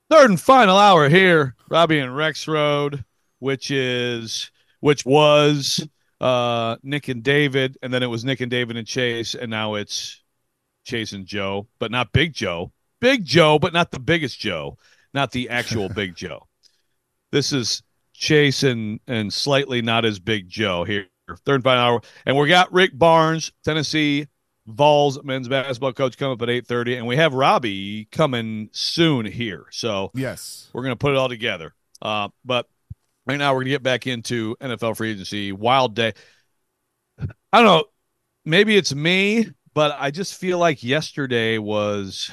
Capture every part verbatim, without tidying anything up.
Third and final hour here, Robbie and Rex Road, which is which was uh, Nick and David, and then it was Nick and David and Chase, and now it's Chase and Joe, but not Big Joe. Big Joe, but not the biggest Joe, not the actual Big Joe. This is Chase and and slightly not as big Joe here. Third and final hour, and we got Rick Barnes, Tennessee Vols men's basketball coach, coming up at eight thirty, and we have Robbie coming soon here. So Yes. we're going to put it all together. Uh, but right now we're going to get back into N F L free agency. Wild day. I don't know. Maybe it's me, but I just feel like yesterday was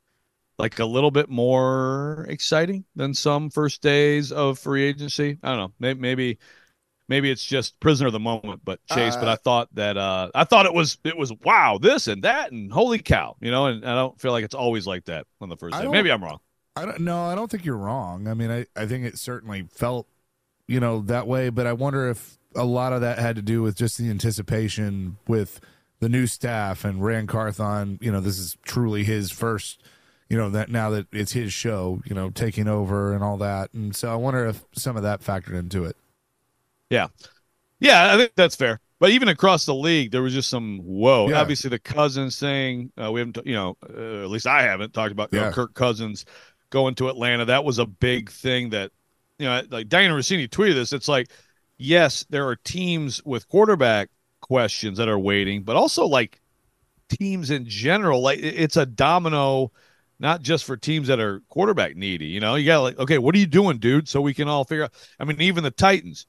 like a little bit more exciting than some first days of free agency. I don't know. Maybe, maybe maybe it's just prisoner of the moment, but Chase. But Uh, I thought that uh, I thought it was it was wow, this and that and holy cow, you know. And I don't feel like it's always like that on the first I day. don't. Maybe I'm wrong. I don't. No, I don't think you're wrong. I mean, I, I think it certainly felt, you know, that way. But I wonder if a lot of that had to do with just the anticipation with the new staff and Rand Carthon. You know, this is truly his first. You know, that now that it's his show, you know, taking over and all that. And so I wonder if some of that factored into it. Yeah. Yeah, I think that's fair. But even across the league, there was just some whoa. Yeah. Obviously, the Cousins thing, uh, we haven't, you know, uh, at least I haven't talked about you know, Yeah. Kirk Cousins going to Atlanta. That was a big thing that, you know, like Diana Rossini tweeted this. It's like, yes, there are teams with quarterback questions that are waiting, but also like teams in general. Like it's a domino, not just for teams that are quarterback needy. You know, you got like, okay, what are you doing, dude? So we can all figure out. I mean, even the Titans.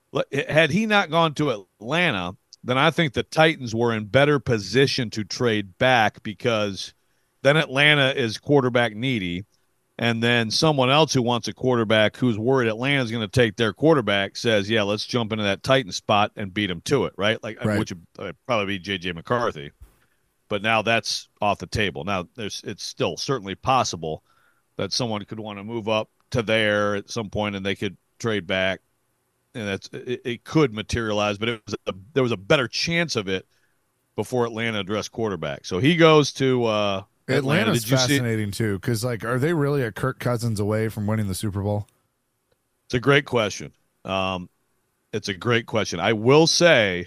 Had he not gone to Atlanta, then I think the Titans were in better position to trade back because then Atlanta is quarterback needy. And then someone else who wants a quarterback who's worried Atlanta's going to take their quarterback says, yeah, let's jump into that Titan spot and beat them to it, right? Like, Right. which would probably be J J McCarthy. But now that's off the table. Now, there's it's still certainly possible that someone could want to move up to there at some point and they could trade back. And that's it, it could materialize, but it was a, there was a better chance of it before Atlanta addressed quarterback. So he goes to uh, Atlanta. Atlanta's Did you see? fascinating too, because like, are they really a Kirk Cousins away from winning the Super Bowl? It's a great question. Um, it's a great question. I will say,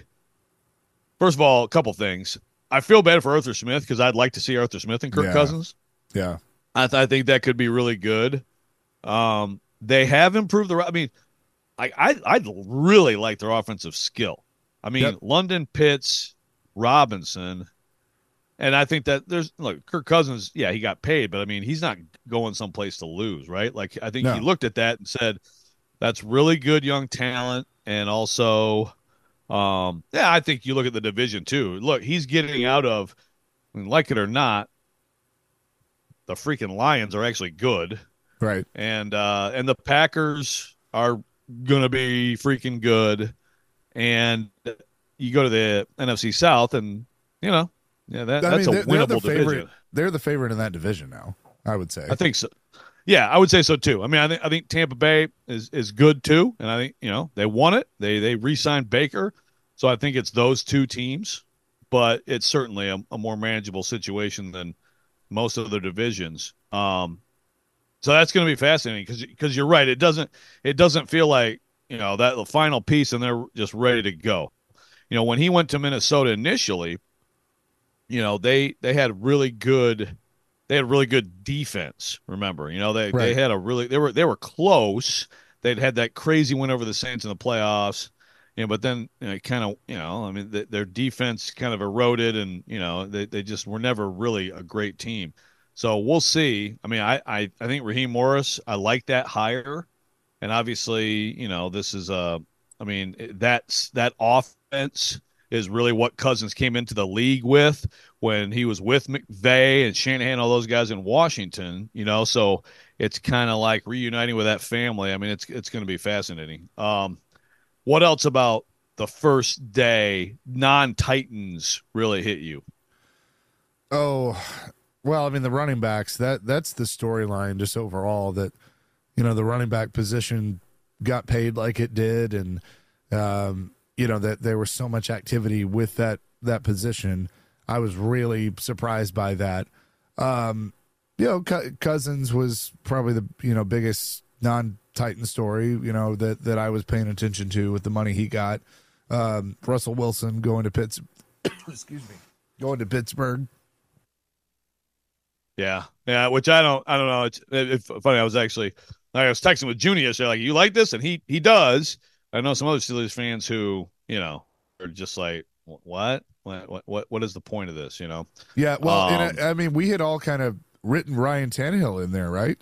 first of all, a couple things. I feel bad for Arthur Smith because I'd like to see Arthur Smith and Kirk Yeah. Cousins. Yeah. I, th- I think that could be really good. Um, they have improved the. I mean. I, I I'd really like their offensive skill. I mean, Yep. London, Pitts, Robinson, and I think that there's look Kirk Cousins. Yeah, he got paid, but I mean, he's not going someplace to lose, right? Like I think No. he looked at that and said, "That's really good young talent," and also, um, yeah, I think you look at the division too. Look, he's getting out of, I mean, like it or not, the freaking Lions are actually good, Right. and uh, and the Packers are gonna be freaking good, and you go to the N F C South, and you know, yeah, that, I that's mean, a they're, they're the winnable favorite. division. They're the favorite in that division now, I would say. I think so. Yeah, I would say so too. I mean, I think I think Tampa Bay is is good too, and I think you know they won it. They they re-signed Baker, so I think it's those two teams, but it's certainly a, a more manageable situation than most of the divisions. Um, So that's going to be fascinating because because you're right. It doesn't it doesn't feel like you know that the final piece and they're just ready to go. You know, when he went to Minnesota initially, you know they they had really good they had really good defense. Remember, you know they Right. they had a really they were they were close. They'd had that crazy win over the Saints in the playoffs. You know, but then you know, kind of you know I mean th- their defense kind of eroded and you know they they just were never really a great team. So we'll see. I mean, I, I, I think Raheem Morris, I like that hire. And obviously, you know, this is a, I mean, that's that offense is really what Cousins came into the league with when he was with McVay and Shanahan, all those guys in Washington, you know, so it's kind of like reuniting with that family. I mean, it's, it's going to be fascinating. Um, what else about the first day non-Titans really hit you? Oh, well, I mean, the running backs, that that's the storyline just overall that, you know, the running back position got paid like it did. And, um, you know, that there was so much activity with that, that position. I was really surprised by that. Um, you know, C- Cousins was probably the you know biggest non-Titan story, you know, that that I was paying attention to with the money he got. Um, Russell Wilson going to Pitts, excuse me, going to Pittsburgh. Yeah, yeah. Which I don't, I don't know. It's, it's funny. I was actually, I was texting with Junior yesterday, like, you like this, and he he does. I know some other Steelers fans who, you know, are just like, what, what, what, what is the point of this? You know? Yeah, well, Um, and I, I mean, we had all kind of written Ryan Tannehill in there, right?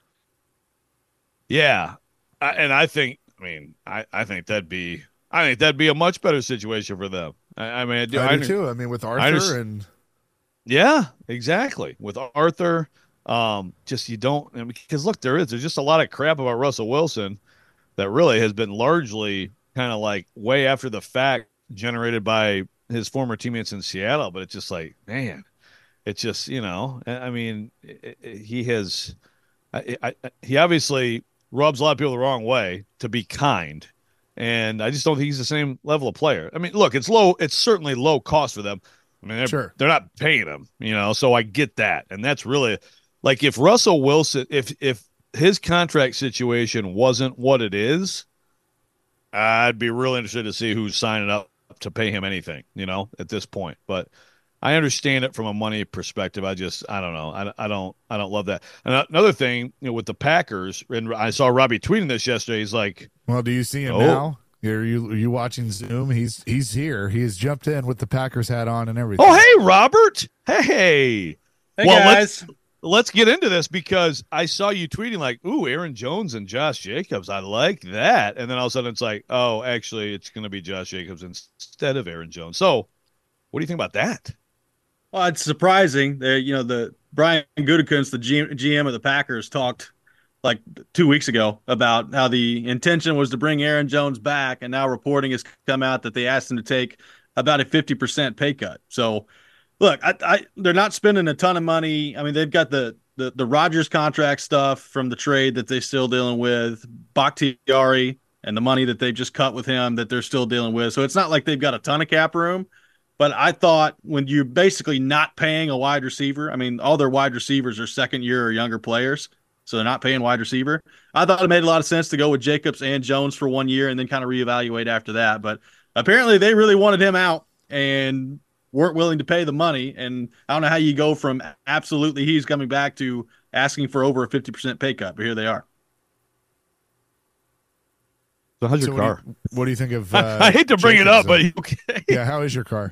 Yeah, I, and I think, I mean, I, I think that'd be, I think that'd be a much better situation for them. I, I mean, I do, I I, do too. I mean, with I Arthur and yeah, exactly. With Arthur, um, just you don't, I mean, because look, there is, there's just a lot of crap about Russell Wilson that really has been largely kind of like way after the fact generated by his former teammates in Seattle. But it's just like, man, it's just, you know, I I mean, it, it, he has, I, I, he obviously rubs a lot of people the wrong way to be kind. And I just don't think he's the same level of player. I mean, look, it's low, it's certainly low cost for them. I mean, they're, sure, they're not paying him, you know, so I get that. And that's really like if Russell Wilson, if, if his contract situation wasn't what it is, I'd be really interested to see who's signing up to pay him anything, you know, at this point. But I understand it from a money perspective. I just, I don't know. I, I don't, I don't love that. And another thing, you know, with the Packers, and I saw Robbie tweeting this yesterday. He's like, well, do you see him oh, now? Are you are you watching Zoom? He's he's here. He has jumped in with the Packers hat on and everything. oh, hey, Robert. Hey. Hey, well, guys. let's let's get into this because I saw you tweeting like, ooh, Aaron Jones and Josh Jacobs. I like that. And then all of a sudden it's like, oh, actually, it's going to be Josh Jacobs instead of Aaron Jones. So what do you think about that? Well, it's surprising that, you know, the Brian Gutekunst, the G M of the Packers, talked like two weeks ago about how the intention was to bring Aaron Jones back, and now reporting has come out that they asked him to take about a fifty percent pay cut. So, look, I, I, they're not spending a ton of money. I mean, they've got the the the Rodgers contract stuff from the trade that they're still dealing with, Bakhtiari, and the money that they just cut with him that they're still dealing with. So it's not like they've got a ton of cap room. But I thought when you're basically not paying a wide receiver, I mean, all their wide receivers are second year or younger players, so they're not paying wide receiver. I thought it made a lot of sense to go with Jacobs and Jones for one year and then kind of reevaluate after that. But apparently they really wanted him out and weren't willing to pay the money. And I don't know how you go from absolutely he's coming back to asking for over a fifty percent pay cut, but here they are. So how's your So car? What do you, what do you think of? Uh, I hate to bring Jacobs, it up, but though? okay. Yeah, how is your car?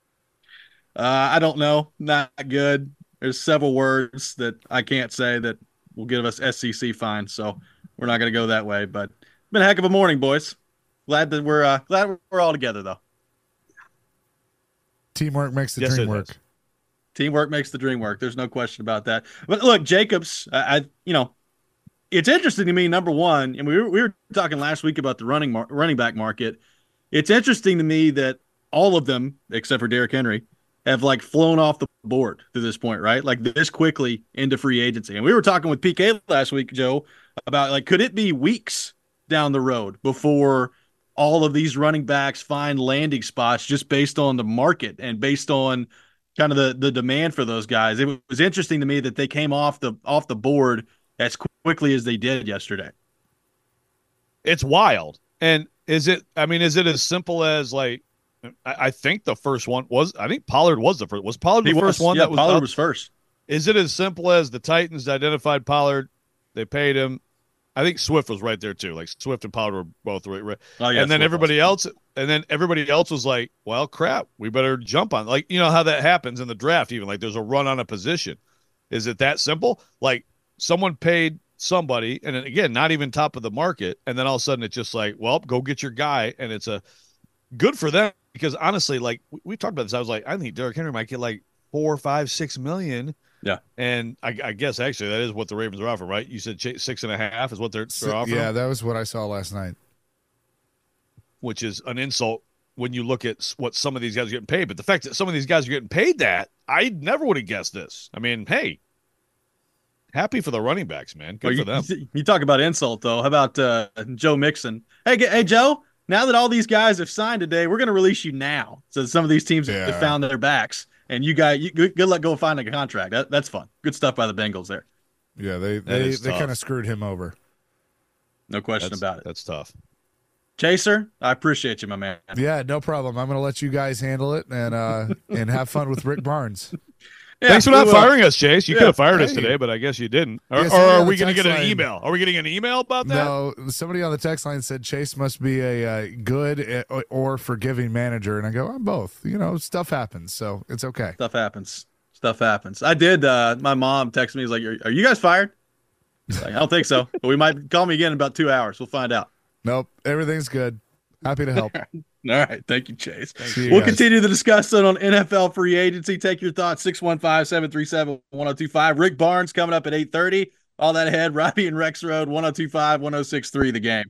Uh, I don't know. Not good. There's several words that I can't say that will give us S E C fines, so we're not going to go that way. But it's been a heck of a morning, boys. Glad that we're uh, glad we're all together, though. Teamwork makes the Yes, dream it work. does. Teamwork makes the dream work. There's no question about that. But look, Jacobs, I, I you know, it's interesting to me. Number one, and we were, we were talking last week about the running mar- running back market. It's interesting to me that all of them, except for Derrick Henry, have like flown off the board to this point, right? Like this quickly into free agency. And we were talking with P K last week, Joe, about like, could it be weeks down the road before all of these running backs find landing spots just based on the market and based on kind of the, the demand for those guys? It was interesting to me that they came off the, off the board as quickly as they did yesterday. It's wild. And is it, I mean, is it as simple as like, I, I think the first one was, I think Pollard was the first. Was Pollard the He first was, one yeah, that was Pollard out? was first. Is it as simple as the Titans identified Pollard? They paid him. I think Swift was right there too. Like Swift and Pollard were both right. right. Oh, yeah, and then Swift everybody was. else, and then everybody else was like, well, crap, we better jump on. Like, you know how that happens in the draft, even like there's a run on a position. Is it that simple? Like someone paid somebody, and then, again, not even top of the market, and then all of a sudden it's just like, well, go get your guy, and it's a good for them because honestly, like we, we talked about this, I was like, I think Derrick Henry might get like four, five, six million. Yeah, and I, I guess actually that is what the Ravens are offering, right? You said six and a half is what they're, they're offering. Yeah, that was what I saw last night. Which is an insult when you look at what some of these guys are getting paid. But the fact that some of these guys are getting paid that, I never would have guessed this. I mean, hey, happy for the running backs, man. Good well, for you, them. You talk about insult, though. How about uh, Joe Mixon? Hey, hey, Joe. Now that all these guys have signed today, we're going to release you now. So some of these teams Yeah. have found their backs, and you got you, good, good luck go finding a contract. That, that's fun. Good stuff by the Bengals there. Yeah, they That they, is they tough. kind of screwed him over. No question That's, about it. that's tough. Chaser, I appreciate you, my man. Yeah, no problem. I'm going to let you guys handle it and uh and have fun with Rick Barnes. Yeah, Thanks for we not will. firing us, Chase. You Yeah. could have fired us Hey. today, but I guess you didn't. Or, Yeah, or somebody are on we the going to get text an line- email? Are we getting an email about that? No, somebody on the text line said Chase must be a uh, good uh, or forgiving manager, and I go, I'm both. You know, stuff happens, so it's okay. Stuff happens. Stuff happens. I did. Uh, my mom texted me. He's like, "Are, are you guys fired?" Like, I don't think so, but we might call me again in about two hours. We'll find out. Nope, everything's good. Happy to help. All right. Thank you, Chase. See you We'll guys. continue the discussion on N F L free agency. Take your thoughts. six one five, seven three seven, one oh two five. Rick Barnes coming up at eight thirty. All that ahead. Robbie and Rex Road, one oh two five, one oh six three, the game.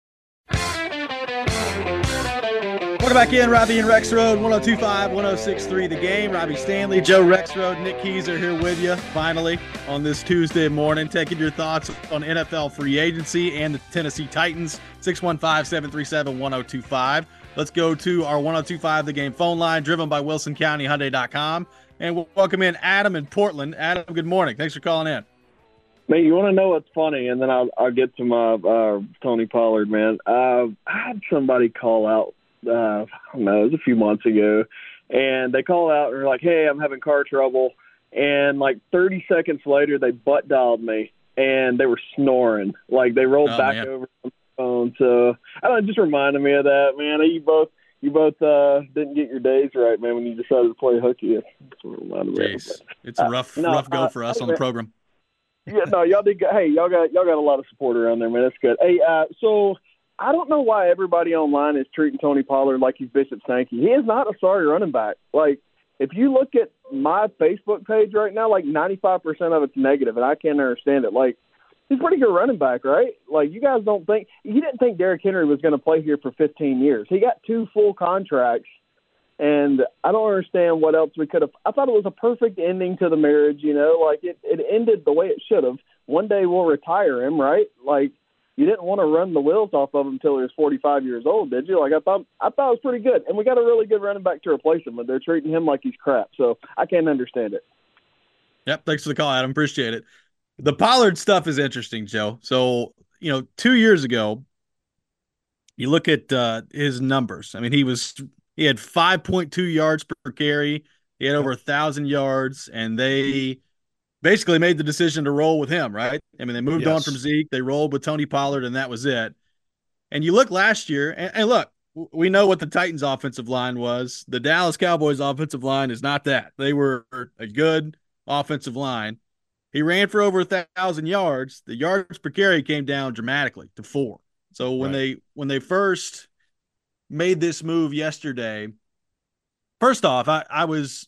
Welcome back in. Robbie and Rex Road, one oh two five, one oh six three, the game. Robbie Stanley, Joe Rexroad, Nick Keys are here with you finally on this Tuesday morning, taking your thoughts on N F L free agency and the Tennessee Titans. six one five, seven three seven, one oh two five. Let's go to our one oh two five The Game phone line, driven by Wilson County Hyundai dot com. And we'll welcome in Adam in Portland. Adam, good morning. Thanks for calling in. Man, you want to know what's funny, and then I'll, I'll get to my uh, Tony Pollard, man. Uh, I had somebody call out, uh, I don't know, it was a few months ago, and they call out and they're like, hey, I'm having car trouble. And like thirty seconds later, they butt dialed me, and they were snoring. Like they rolled Oh, back man. over the phone. So I don't know, it just reminded me of that, man. You both you both uh, didn't get your days right, man, when you decided to play hooky. That's what it reminded me of. Jeez. It's a rough, Uh, no, rough go uh, for us I- on the program. Yeah, no, y'all did. Go- hey, y'all got y'all got a lot of support around there, man. That's good. Hey, uh, so I don't know why everybody online is treating Tony Pollard like he's Bishop Sankey. He is not a sorry running back. Like, if you look at my Facebook page right now, like ninety-five percent of it's negative, and I can't understand it. Like, he's a pretty good running back, right? Like, you guys don't think – you didn't think Derrick Henry was going to play here for fifteen years. He got two full contracts. And I don't understand what else we could have. I thought it was a perfect ending to the marriage, you know, like it, it ended the way it should have. One day we'll retire him, right? Like, you didn't want to run the wheels off of him until he was forty-five years old, did you? Like, I thought I thought it was pretty good. And we got a really good running back to replace him, but they're treating him like he's crap. So I can't understand it. Yep. Thanks for the call, Adam. Appreciate it. The Pollard stuff is interesting, Joe. So, you know, two years ago, you look at uh, his numbers. I mean, he was he had five point two yards per carry. He had over a thousand yards, and they basically made the decision to roll with him, right? I mean, they moved on Yes. from Zeke, they rolled with Tony Pollard, and that was it. And you look last year, and, and look, w- we know what the Titans' offensive line was. The Dallas Cowboys' offensive line is not that. They were a good offensive line. He ran for over a thousand yards. The yards per carry came down dramatically to four. So when Right. they when they first made this move yesterday, first off, I, I was,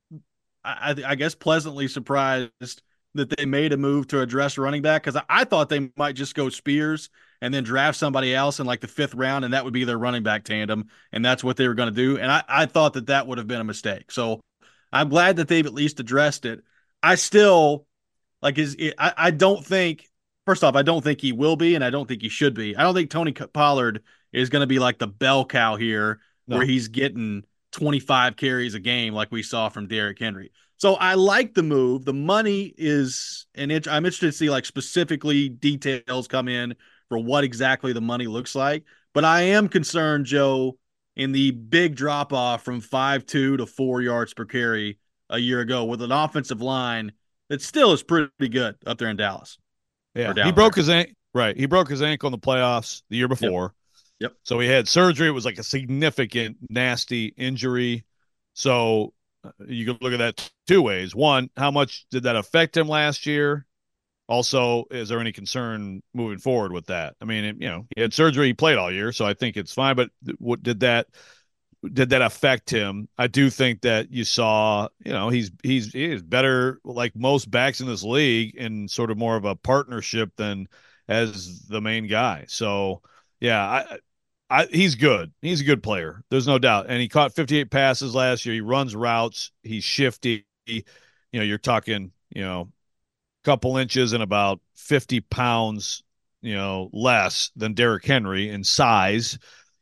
I, I guess, pleasantly surprised that they made a move to address running back, because I, I thought they might just go Spears and then draft somebody else in like the fifth round, and that would be their running back tandem, and that's what they were going to do. And I, I thought that that would have been a mistake. So I'm glad that they've at least addressed it. I still like is I, I don't think. First off, I don't think he will be, and I don't think he should be. I don't think Tony Pollard is going to be like the bell cow here, No. where he's getting twenty-five carries a game like we saw from Derrick Henry. So I like the move. The money is an inch. I'm interested to see like specifically details come in for what exactly the money looks like. But I am concerned, Joe, in the big drop off from five two to four yards per carry a year ago with an offensive line that still is pretty good up there in Dallas. Yeah, Or down he broke there. his ankle. Right, he broke his ankle in the playoffs the year before. Yep. So he had surgery. It was like a significant, nasty injury. So uh, you can look at that two ways. One, how much did that affect him last year? Also, is there any concern moving forward with that? I mean, you know, he had surgery. He played all year, so I think it's fine. But what did that? Did that affect him? I do think that you saw, you know, he's he's he is better like most backs in this league in sort of more of a partnership than as the main guy. So yeah, I, I he's good. He's a good player. There's no doubt. And he caught fifty-eight passes last year. He runs routes. He's shifty. You know, you're talking, you know, a couple inches and about fifty pounds, you know, less than Derrick Henry in size.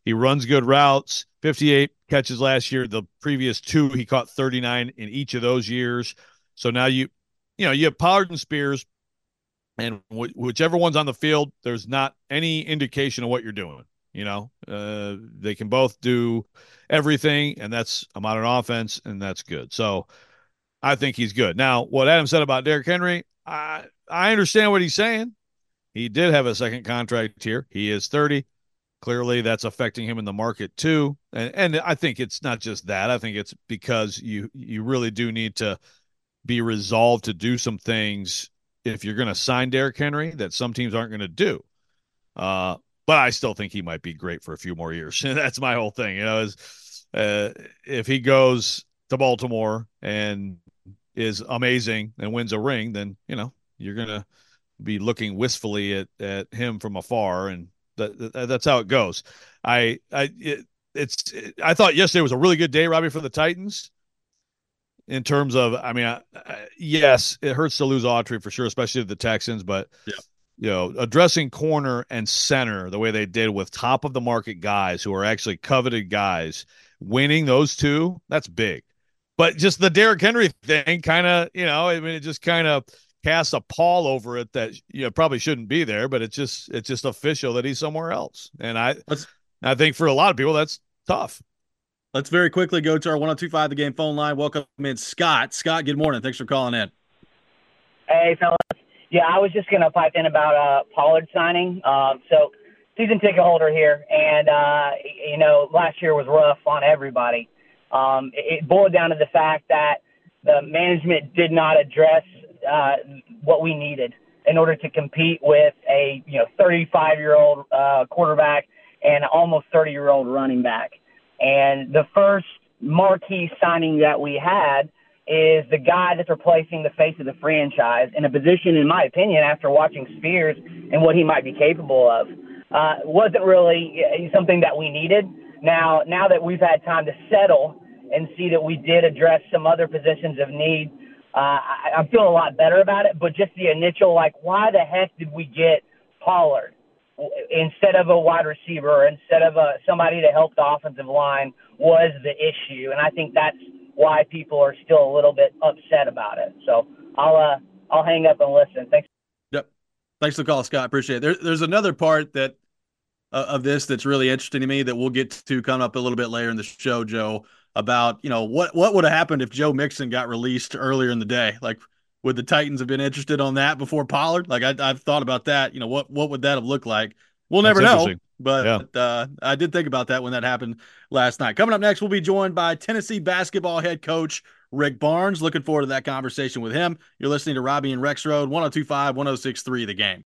He runs good routes, fifty-eight catches last year. The previous two, he caught thirty-nine in each of those years. So now you, you know, you have Pollard and Spears, and wh- whichever one's on the field, there's not any indication of what you're doing. You know, uh, they can both do everything, and that's a modern offense, and that's good. So I think he's good. Now, what Adam said about Derrick Henry, I I understand what he's saying. He did have a second contract here. He is thirty. Clearly, that's affecting him in the market too. And and I think it's not just that. I think it's because you you really do need to be resolved to do some things if you're going to sign Derrick Henry that some teams aren't going to do. Uh, but I still think he might be great for a few more years. That's my whole thing. You know, is uh, if he goes to Baltimore and is amazing and wins a ring, then, you know, you're going to be looking wistfully at, at him from afar. And that, that that's how it goes. I, I, it, it's, it, I thought yesterday was a really good day, Robbie, for the Titans in terms of, I mean, I, I, yes, it hurts to lose Autry for sure, especially the Texans, but yeah. You know, addressing corner and center the way they did with top of the market guys who are actually coveted guys, winning those two, that's big. But just the Derrick Henry thing kind of, you know, I mean, it just kind of casts a pall over it that, you know, probably shouldn't be there, but it's just, it's just official that he's somewhere else. And I, let's, I think for a lot of people, that's tough. Let's very quickly go to our one oh two point five The Game phone line. Welcome in Scott. Scott, good morning. Thanks for calling in. Hey, fellas. Yeah, I was just going to pipe in about uh, Pollard signing. Um, so, season ticket holder here, and, uh, you know, last year was rough on everybody. Um, it, it boiled down to the fact that the management did not address uh, what we needed in order to compete with a, you know, thirty-five-year-old uh, quarterback and an almost thirty-year-old running back. And the first marquee signing that we had is the guy that's replacing the face of the franchise in a position, in my opinion, after watching Spears and what he might be capable of. Uh, wasn't really something that we needed. Now, now that we've had time to settle and see that we did address some other positions of need, uh, I, I feel a lot better about it. But just the initial, like, why the heck did we get Pollard instead of a wide receiver or instead of a, somebody to help the offensive line was the issue. And I think that's why people are still a little bit upset about it. So I'll uh, I'll hang up and listen. Thanks. Yep. Thanks for the call, Scott. Appreciate it. There, there's another part that uh, of this that's really interesting to me that we'll get to come up a little bit later in the show, Joe, about, you know, what, what would have happened if Joe Mixon got released earlier in the day? Like, would the Titans have been interested on that before Pollard? Like, I, I've thought about that. You know, what, what would that have looked like? We'll never know. But yeah. uh, I did think about that when that happened last night. Coming up next, we'll be joined by Tennessee basketball head coach Rick Barnes. Looking forward to that conversation with him. You're listening to Robbie and Rexrode, one oh two point five, one oh six point three The Game.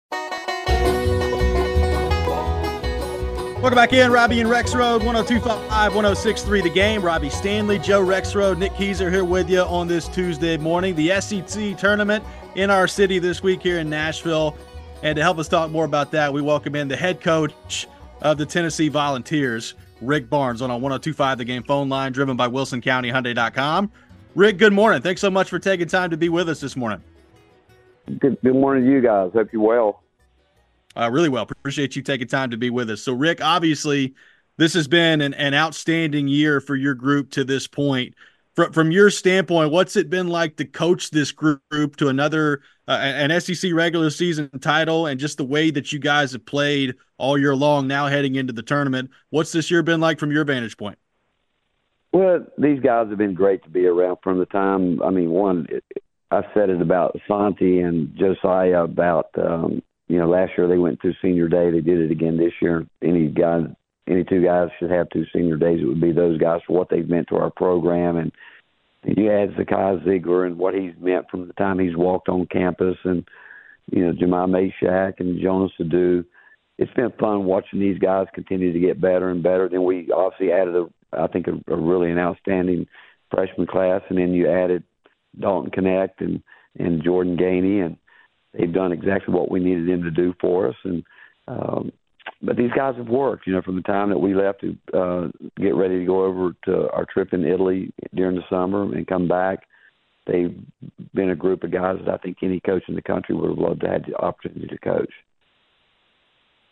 Welcome back in, Robbie and Rexrode, one oh two point five, one oh six point three The Game. Robbie Stanley, Joe Rexrode, Nick Keyser here with you on this Tuesday morning. The S E C tournament in our city this week here in Nashville. And to help us talk more about that, we welcome in the head coach of the Tennessee Volunteers, Rick Barnes, on our one oh two point five The Game phone line, driven by Wilson County Hyundai dot com. Rick, good morning. Thanks so much for taking time to be with us this morning. Good, good morning to you guys. Hope you're well. Uh, really well. Appreciate you taking time to be with us. So, Rick, obviously, this has been an, an outstanding year for your group to this point. From, from your standpoint, what's it been like to coach this group to another uh, an S E C regular season title, and just the way that you guys have played all year long now heading into the tournament? What's this year been like from your vantage point? Well, these guys have been great to be around from the time. I mean, one, it, I said it about Santi and Josiah about, um, you know, last year they went to senior day. They did it again this year. Any guy, any two guys should have two senior days. It would be those guys for what they've meant to our program. And you add Zakai Ziegler and what he's meant from the time he's walked on campus, and, you know, Jemai Meshack and Jonas Adu. It's been fun watching these guys continue to get better and better. Then we obviously added, a, I think, a, a really an outstanding freshman class, and then you added Dalton Connect and, and Jordan Gainey, and they've done exactly what we needed them to do for us. And um, but these guys have worked, you know, from the time that we left to uh, get ready to go over to our trip in Italy during the summer and come back. They've been a group of guys that I think any coach in the country would have loved to have the opportunity to coach.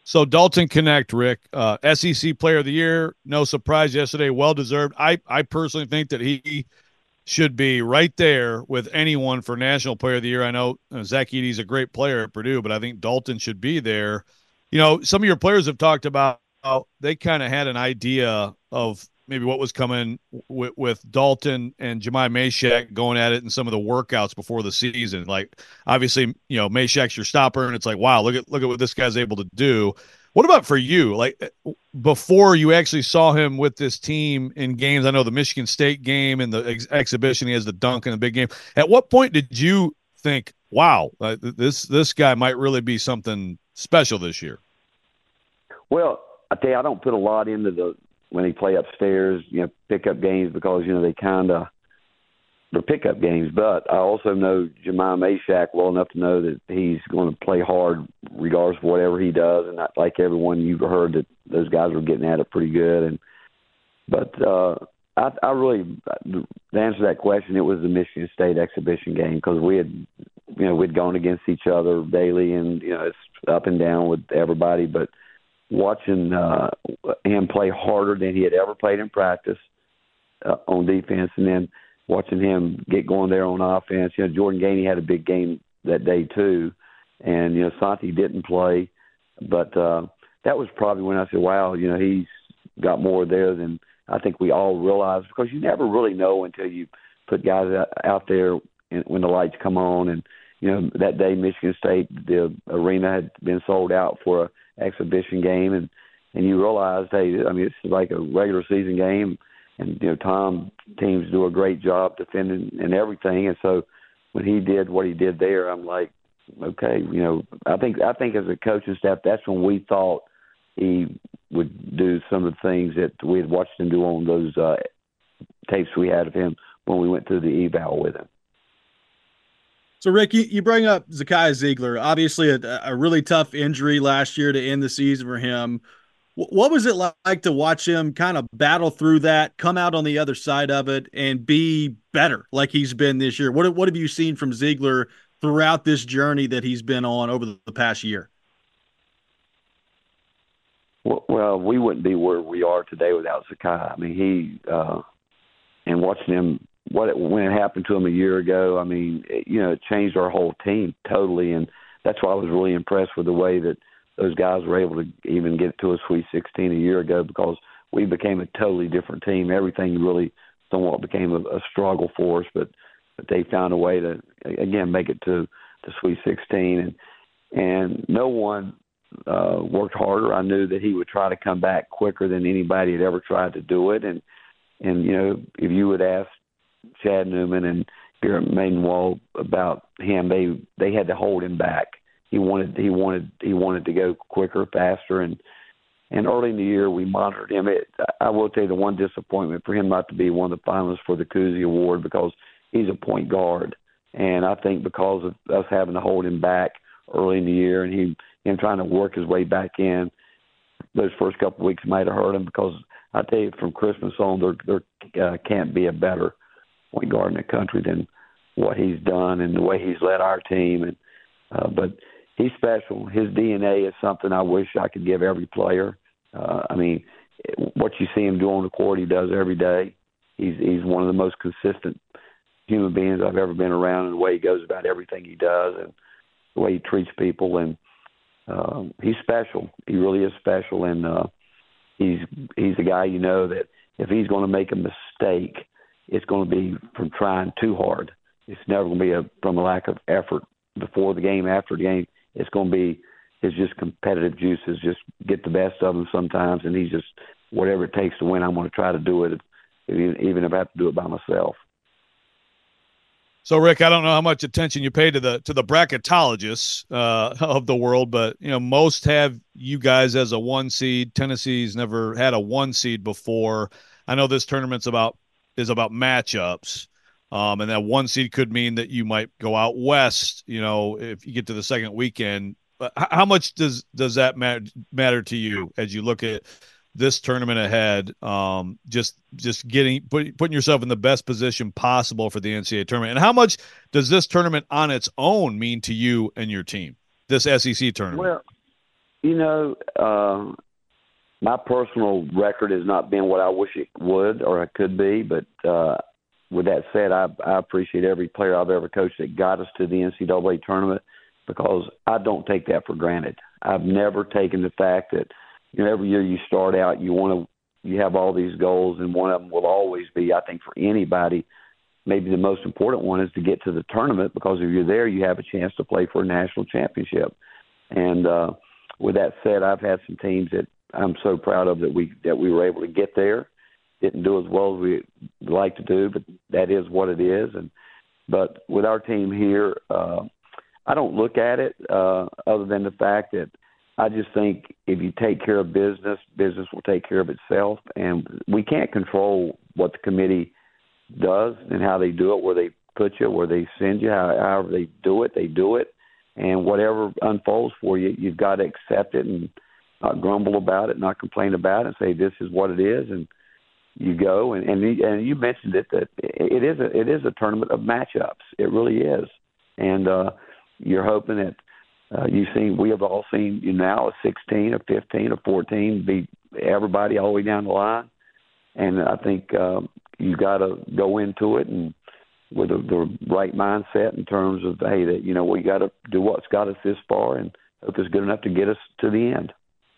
So Dalton Connect, Rick, uh, S E C Player of the Year, no surprise yesterday, well deserved. I I personally think that he should be right there with anyone for National Player of the Year. I know uh, Zach Edey's a great player at Purdue, but I think Dalton should be there. You know, some of your players have talked about how they kind of had an idea of maybe what was coming with, with Dalton and Jemai Meshack going at it in some of the workouts before the season. Like, obviously, you know, Meshack's your stopper, and it's like, wow, look at look at what this guy's able to do. What about for you? Like, before you actually saw him with this team in games, I know the Michigan State game and the ex- exhibition, he has the dunk in the big game. At what point did you think, wow, uh, this this guy might really be something special this year? Well, I tell you, I don't put a lot into the when they play upstairs, you know, pickup games because, you know, they kind of they're pickup games. But I also know Jemai Meshack well enough to know that he's going to play hard regardless of whatever he does. And not like everyone, you've heard that those guys were getting at it pretty good. And but uh, I, I really, to answer that question, it was the Michigan State exhibition game because we had, you know, we'd gone against each other daily, and you know, it's up and down with everybody. But watching uh, him play harder than he had ever played in practice uh, on defense, and then watching him get going there on offense. You know, Jordan Gainey had a big game that day too, and you know, Santi didn't play, but uh, that was probably when I said, "Wow, you know, he's got more there than I think we all realized," because you never really know until you put guys out, out there and, when the lights come on. And you know, that day Michigan State, the arena had been sold out for a exhibition game, and and you realize, hey, I mean, it's like a regular season game, and you know, Tom teams do a great job defending and everything, and so when he did what he did there, I'm like, okay, you know, I think I think as a coaching staff, that's when we thought he would do some of the things that we had watched him do on those uh, tapes we had of him when we went through the eval with him. So, Rick, you, you bring up Zakiya Zeigler, obviously a, a really tough injury last year to end the season for him. W- what was it like to watch him kind of battle through that, come out on the other side of it, and be better like he's been this year? What, what have you seen from Zeigler throughout this journey that he's been on over the, the past year? Well, well, we wouldn't be where we are today without Zakiya. I mean, he uh, and watching him, what it, when it happened to him a year ago, I mean, it, you know, it changed our whole team totally, and that's why I was really impressed with the way that those guys were able to even get to a Sweet sixteen a year ago, because we became a totally different team. Everything really somewhat became a, a struggle for us, but, but they found a way to, again, make it to the Sweet sixteen, and and no one uh, worked harder. I knew that he would try to come back quicker than anybody had ever tried to do it, and and you know, if you would ask Chad Newman and Garrett Maidenwald about him, they they had to hold him back. He wanted he wanted he wanted to go quicker, faster, and and early in the year we monitored him. It, I will tell you the one disappointment for him not to be one of the finalists for the Cousy Award, because he's a point guard, and I think because of us having to hold him back early in the year and he him trying to work his way back in, those first couple of weeks might have hurt him, because I tell you, from Christmas on, there there uh, can't be a better point guard in the country than what he's done and the way he's led our team. And uh, but he's special. His D N A is something I wish I could give every player. Uh, I mean, what you see him do on the court, he does every day. He's he's one of the most consistent human beings I've ever been around, and the way he goes about everything he does and the way he treats people. And uh, he's special. He really is special. And uh, he's he's a guy, you know, that if he's going to make a mistake, it's going to be from trying too hard. It's never going to be a, from a lack of effort before the game, after the game. It's going to be his just competitive juices just get the best of him sometimes, and he's just, whatever it takes to win, I'm going to try to do it, even, even if I have to do it by myself. So, Rick, I don't know how much attention you pay to the to the bracketologists uh, of the world, but you know, most have you guys as a one seed. Tennessee's never had a one seed before. I know this tournament's about is about matchups, um, and that one seed could mean that you might go out west. You know, if you get to the second weekend, but how much does does that matter matter to you as you look at this tournament ahead? Um, just just getting put, putting yourself in the best position possible for the N C double A tournament, and how much does this tournament on its own mean to you and your team? This S E C tournament. Well, You know, uh, my personal record has not been what I wish it would or it could be, but uh, with that said, I, I appreciate every player I've ever coached that got us to the N C double A tournament because I don't take that for granted. I've never taken the fact that, you know, every year you start out, you want to, you have all these goals, and one of them will always be, I think, for anybody, maybe the most important one is to get to the tournament because if you're there, you have a chance to play for a national championship. And uh, with that said, I've had some teams that I'm so proud of that we that we were able to get there. Didn't do as well as we like to do, but that is what it is. And but with our team here, uh, I don't look at it uh, other than the fact that I just think if you take care of business, business will take care of itself. And we can't control what the committee does and how they do it, where they put you, where they send you, how, however they do it, they do it. And whatever unfolds for you, you've got to accept it and not grumble about it, not complain about it, say this is what it is, and you go. And and, and you mentioned it that it is a it is a tournament of matchups. It really is, and uh, you're hoping that uh, you've seen. We have all seen you now a sixteen, a fifteen, a fourteen beat everybody all the way down the line, and I think uh, you got to go into it and with the, the right mindset in terms of hey, that you know we got to do what's got us this far and hope it's good enough to get us to the end.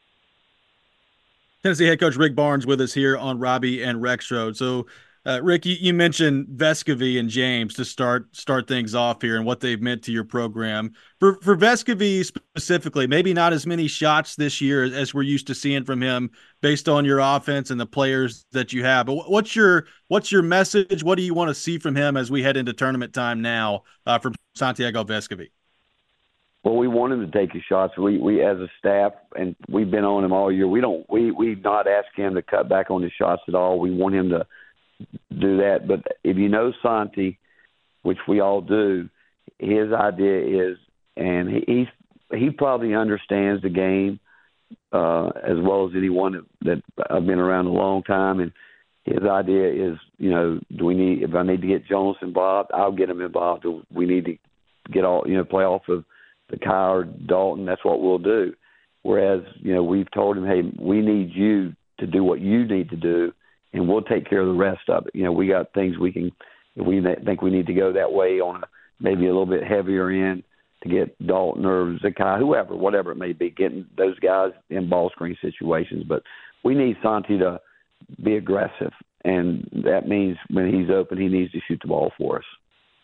Tennessee head coach Rick Barnes with us here on Robbie and Rexroad. So, uh, Rick, you, you mentioned Vescovy and James to start start things off here and what they've meant to your program. For for Vescovy specifically, maybe not as many shots this year as we're used to seeing from him based on your offense and the players that you have. But what's your what's your message? What do you want to see from him as we head into tournament time now uh, from Santiago Vescovy? Well, we want him to take his shots. We, we as a staff, and we've been on him all year. We don't, we, we not ask him to cut back on his shots at all. We want him to do that. But if you know Santi, which we all do, his idea is, and he he's, he probably understands the game uh, as well as anyone that, that I've been around a long time. And his idea is, you know, do we need? If I need to get Jonas involved, I'll get him involved. We need to get all, you know, play off of the Kyle or Dalton, that's what we'll do. Whereas, you know, we've told him, hey, we need you to do what you need to do, and we'll take care of the rest of it. You know, we got things we can, if we think we need to go that way on a, maybe a little bit heavier end to get Dalton or Zakai, whoever, whatever it may be, getting those guys in ball screen situations. But we need Santi to be aggressive, and that means when he's open, he needs to shoot the ball for us.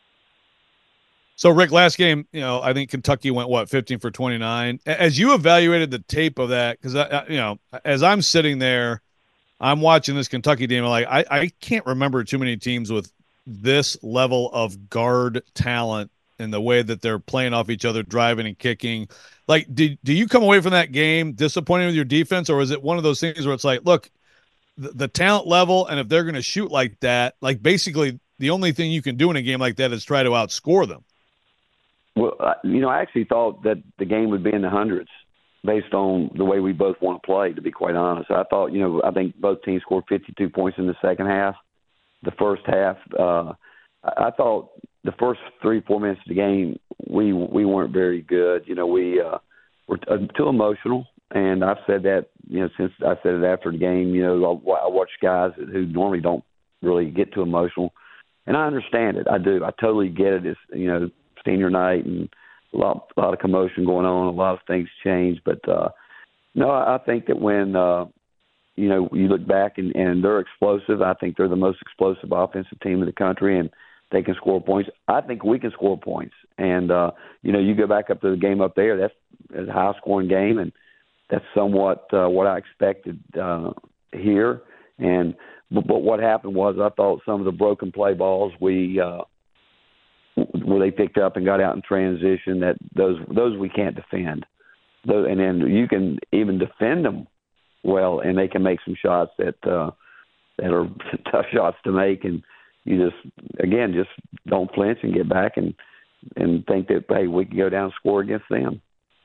So, Rick, last game, you know, I think Kentucky went, what, fifteen for twenty-nine? As you evaluated the tape of that, because, I, you know, as I'm sitting there, I'm watching this Kentucky team, I'm like, I, I can't remember too many teams with this level of guard talent and the way that they're playing off each other, driving and kicking. Like, do, do you come away from that game disappointed with your defense, or is it one of those things where it's like, look, the, the talent level, and if they're going to shoot like that, like basically the only thing you can do in a game like that is try to outscore them? Well, you know, I actually thought that the game would be in the hundreds based on the way we both want to play, to be quite honest. I thought, you know, I think both teams scored fifty-two points in the second half. The first half, uh, I thought the first three, four minutes of the game, we we weren't very good. You know, we uh, were too emotional, and I've said that, you know, since I said it after the game. You know, I, I watch guys who normally don't really get too emotional, and I understand it. I do. I totally get it. It's, you know, senior night and a lot, a lot of commotion going on. A lot of things change. But, uh, no, I think that when, uh, you know, you look back and, and they're explosive, I think they're the most explosive offensive team in the country, and they can score points. I think we can score points. And, uh, you know, you go back up to the game up there, that's, that's a high-scoring game, and that's somewhat uh, what I expected uh, here. And but, but what happened was I thought some of the broken play balls we uh, – where they picked up and got out in transition, that those those we can't defend. Those, and then you can even defend them well, and they can make some shots that uh, that are tough shots to make. And you just, again, just don't flinch and get back and, and think that, hey, we can go down and score against them.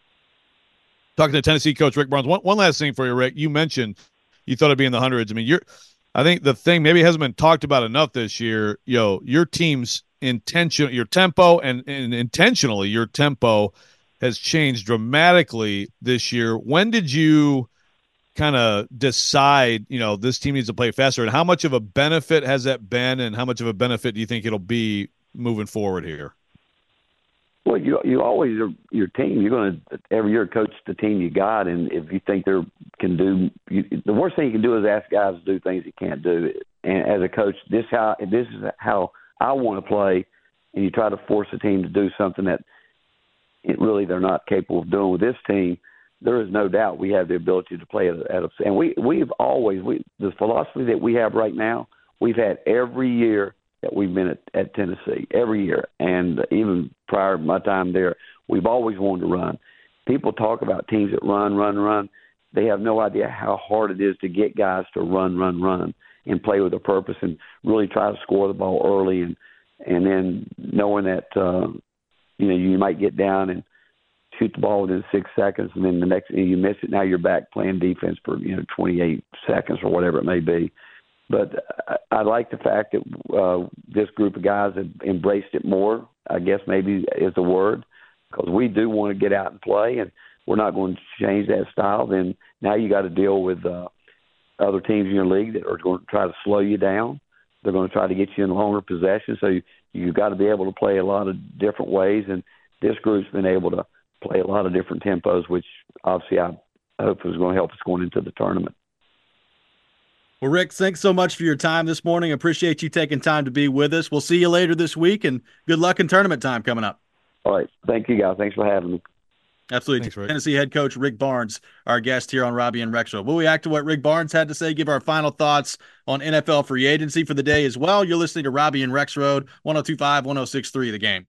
Talking to Tennessee coach Rick Barnes. One, one last thing for you, Rick. You mentioned you thought it'd be in the hundreds. I mean, you're. I think the thing maybe hasn't been talked about enough this year. You know, your team's intention, your tempo, and, and intentionally your tempo has changed dramatically this year. When did you kind of decide, you know, this team needs to play faster, and how much of a benefit has that been, and how much of a benefit do you think it'll be moving forward here? Well, you you always are your team. You're going to every year coach the team you got, and if you think they can do, you, the worst thing you can do is ask guys to do things they can't do. And as a coach, this how this is how I want to play, and you try to force a team to do something that it really they're not capable of doing with this team. There is no doubt we have the ability to play at a, at a and we we've always we the philosophy that we have right now we've had every year that we've been at, at Tennessee every year, and even prior to my time there, we've always wanted to run. People talk about teams that run, run, run. They have no idea how hard it is to get guys to run, run, run, and play with a purpose, and really try to score the ball early, and and then knowing that uh, you know you might get down and shoot the ball within six seconds, and then the next thing you miss it. Now you're back playing defense for you know twenty-eight seconds or whatever it may be. But I, I like the fact that uh, this group of guys have embraced it more, I guess maybe is the word, because we do want to get out and play, and we're not going to change that style. Then now you got to deal with uh, other teams in your league that are going to try to slow you down. They're going to try to get you in longer possession, so you, you've got to be able to play a lot of different ways, and this group's been able to play a lot of different tempos, which obviously I hope is going to help us going into the tournament. Well, Rick, thanks so much for your time this morning. Appreciate you taking time to be with us. We'll see you later this week, and good luck in tournament time coming up. All right. Thank you, guys. Thanks for having me. Absolutely. Thanks, Tennessee head coach Rick Barnes, our guest here on Robbie and Rexroad. We'll react to what Rick Barnes had to say, give our final thoughts on N F L free agency for the day as well. You're listening to Robbie and Rexroad, one oh two point five, one oh six point three The Game.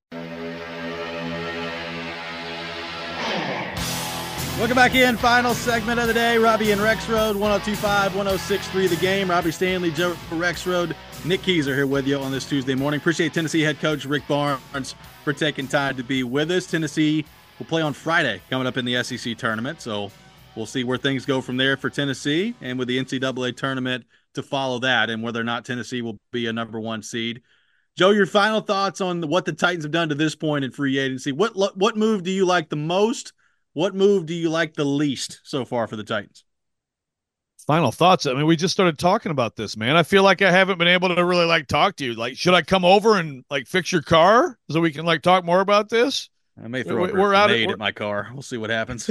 Welcome back in. Final segment of the day. Robbie and Rexroad, one oh two point five, one oh six point three The Game. Robbie Stanley, Joe Rexroad, Nick Keys are here with you on this Tuesday morning. Appreciate Tennessee head coach Rick Barnes for taking time to be with us. Tennessee will play on Friday coming up in the S E C tournament, so we'll see where things go from there for Tennessee, and with the N C double A tournament to follow that, and whether or not Tennessee will be a number one seed. Joe, your final thoughts on what the Titans have done to this point in free agency. What what move do you like the most? What move do you like the least so far for the Titans? Final thoughts. I mean, we just started talking about this, man. I feel like I haven't been able to really like talk to you. Like, should I come over and like fix your car so we can like talk more about this? I may throw we, a we're out grenade of, at my car. We'll see what happens.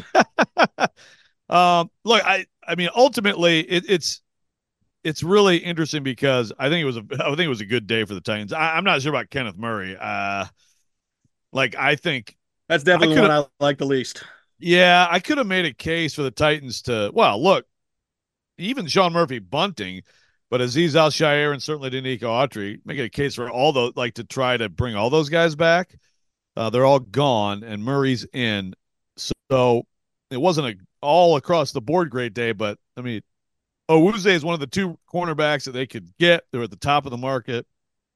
um, look, I, I mean, ultimately, it, it's it's really interesting because I think it was a I think it was a good day for the Titans. I, I'm not sure about Kenneth Murray. Uh, like, I think that's definitely the one I like the least. Yeah, I could have made a case for the Titans to, well, look, even Sean Murphy bunting, but Azeez Al-Shaair and certainly Denico Autry, making a case for all those, like to try to bring all those guys back. Uh, they're all gone, and Murray's in. So it wasn't a all across the board great day, but I mean, Owuze is one of the two cornerbacks that they could get. They're at the top of the market.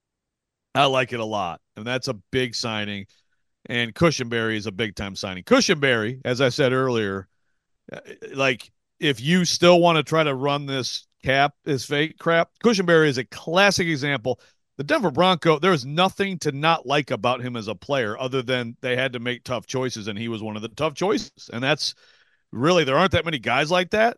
I like it a lot, and that's a big signing. And Cushenberry is a big-time signing. Cushenberry, as I said earlier, like if you still want to try to run this cap, this fake crap, Cushenberry is a classic example. The Denver Bronco, there is nothing to not like about him as a player other than they had to make tough choices, and he was one of the tough choices. And that's really, there aren't that many guys like that,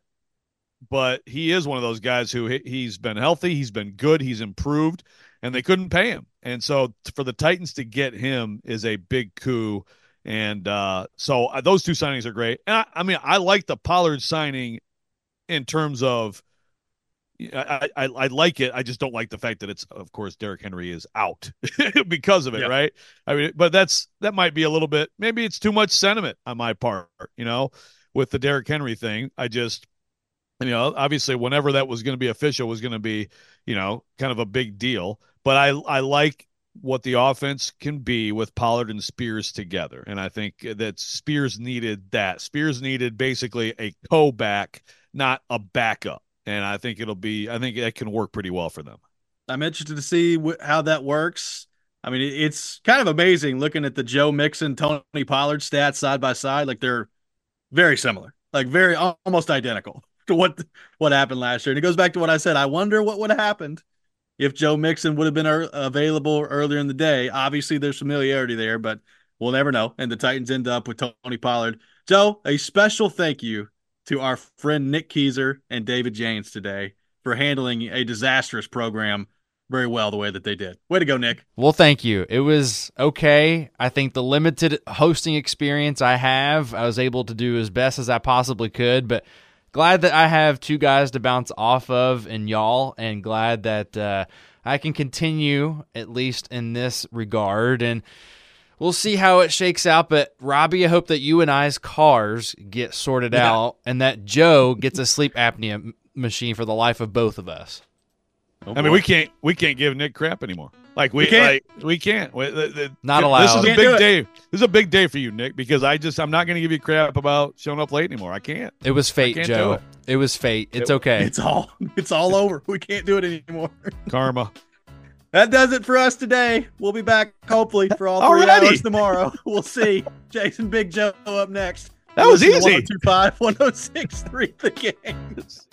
but he is one of those guys who he's been healthy, he's been good, he's improved, and they couldn't pay him. And so for the Titans to get him is a big coup. And uh, so uh, those two signings are great. And I, I mean, I like the Pollard signing in terms of I, I, I like it. I just don't like the fact that it's, of course, Derrick Henry is out because of it, yeah. Right? I mean, but that's that might be a little bit, maybe it's too much sentiment on my part, you know, with the Derrick Henry thing. I just, you know, obviously whenever that was going to be official was going to be, you know, kind of a big deal. But I I like what the offense can be with Pollard and Spears together. And I think that Spears needed that. Spears needed basically a co-back, not a backup. And I think it'll be, I think that can work pretty well for them. I'm interested to see wh- how that works. I mean, it's kind of amazing looking at the Joe Mixon, Tony Pollard stats side by side. Like they're very similar, like very almost identical to what, what happened last year. And it goes back to what I said. I wonder what would have happened if Joe Mixon would have been er- available earlier in the day. Obviously there's familiarity there, but We'll never know. And the Titans end up with Tony Pollard. Joe, a special thank you to our friend Nick Keyser and David Janes today for handling a disastrous program very well the way that they did. Way to go, Nick. Well, thank you. It was okay. I think the limited hosting experience I have, I was able to do as best as I possibly could, but glad that I have two guys to bounce off of in y'all, and glad that uh, I can continue, at least in this regard, and we'll see how it shakes out. But, Robbie, I hope that you and I's cars get sorted yeah. out, and that Joe gets a sleep apnea m- machine for the life of both of us. Oh, I mean, we can't we can't give Nick crap anymore. Like we, we can't. Like, we can't. We, the, the, not allowed. This is a big day. This is a big day for you, Nick, because I just I'm not going to give you crap about showing up late anymore. I can't. It was fate, Joe. It. it was fate. It's it, okay. It's all it's all over. We can't do it anymore. Karma. That does it for us today. We'll be back hopefully for all three Already? hours tomorrow. We'll see. Jason Big Joe up next. That was easy. one oh two point five, one oh six point three The Game.